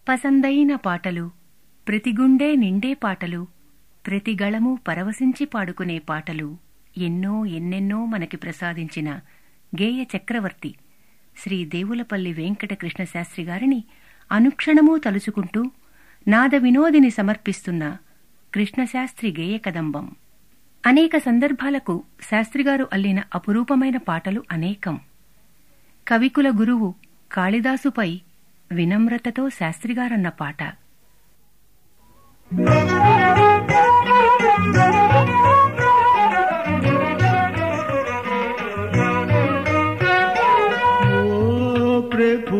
పసందైన పాటలు, ప్రతి గుండె నిండే పాటలు, ప్రతి గళము పరవశించి పాడుకునే పాటలు ఎన్నో ఎన్నెన్నో మనకి ప్రసాదించిన గేయ చక్రవర్తి శ్రీ దేవులపల్లి వెంకట కృష్ణశాస్త్రి గారిని అనుక్షణమూ తలుచుకుంటూ నాద వినోదిని సమర్పిస్తున్న కృష్ణశాస్త్రి గేయ కదంబం. అనేక సందర్భాలకు శాస్త్రిగారు అల్లిన అపురూపమైన పాటలు అనేకం. కవికుల గురువు కాళిదాసుపై వినమ్రతతో శాస్త్రిగారన్న పాట. ప్రభు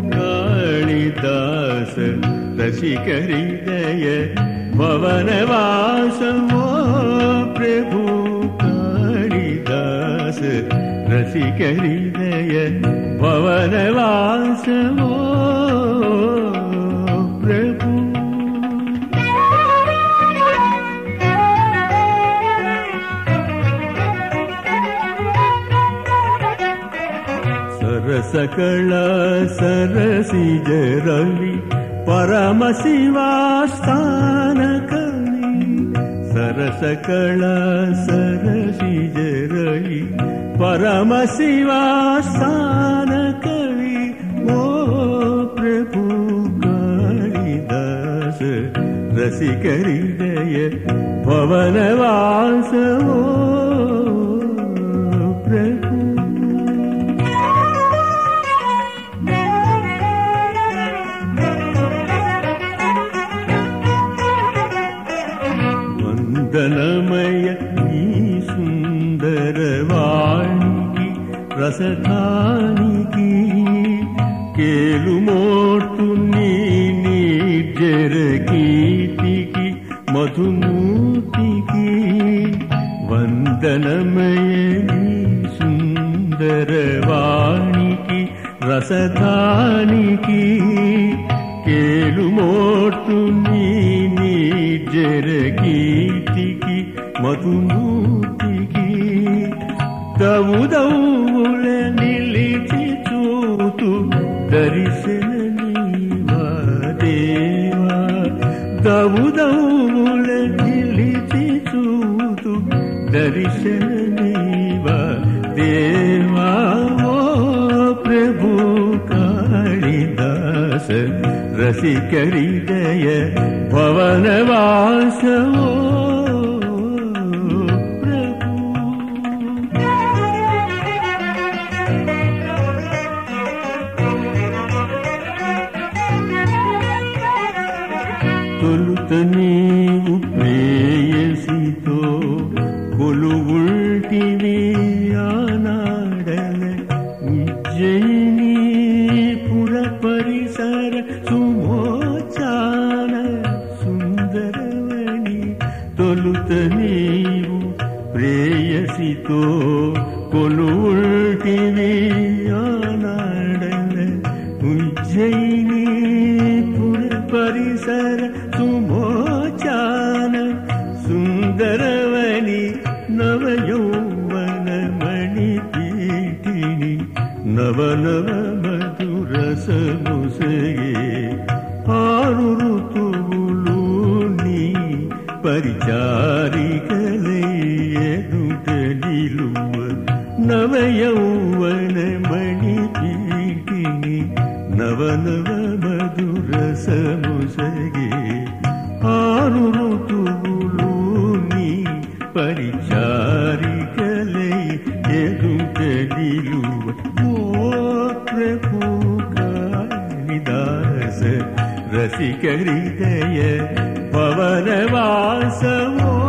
కాళిదాస రసిక హృదయ భవనవాసమో, ప్రభు కాళిదాస రసిక హృదయ భవనవాసమో ప్రభు. సరసకళ సరసిజ రవి పరమ శివాస్థాన కవి, సరసకళ సరసిజ రవి పరమ శివాస్థాన కవి, ఓ ప్రభు కాళిదాస రసిక హృదయ భవనవాసమో ప్రభు. వందనమయ ఈ సుందర వాణికి రసధానికి, కేలుమోర్తు నీ నిర్జర కీర్తికి మధుమూర్తికి. వందనమయ ఈ సుందర వాణికి రసధానికి, కేలుమోర్తు నీ నిర్జర కీర్తికి మధుమూర్తికి. దౌదౌల నిలిచి చూతు దర్శననీవా దేవా, దౌదౌల నిలిచి చూతు దర్శననీవా దేవా, ఓ ప్రభు కాళిదాస రసిక హృదయ భవనవాసమో ప్రభు. తొలుత నీవు ప్రేయసితో కొలువుల్టివి ఆనాడల ఉజ్జయిని పుర పరిసర సుమోచాన సుందరవణి. తొలుత నీవు ప్రేయసితో కొలువుల్టివి ఆనాడల ఉజ్జయిని పుర పరిసర సుమోచాన సుందరవని. నవయౌవన మణిపీఠిని నవనవ మధురసముసగే. ఆరు ఋతువులు నీ పరిచారికలై ఎదుట నిలువ. నవయౌవన మణిపీఠిని నవనవ మధురసముసగే. ఆరు ఋతువులు నీ పరిచారికలై ఎదుట నిలువ, ఓ ప్రభు కాళిదాస రసిక హృదయ భవనవాసమో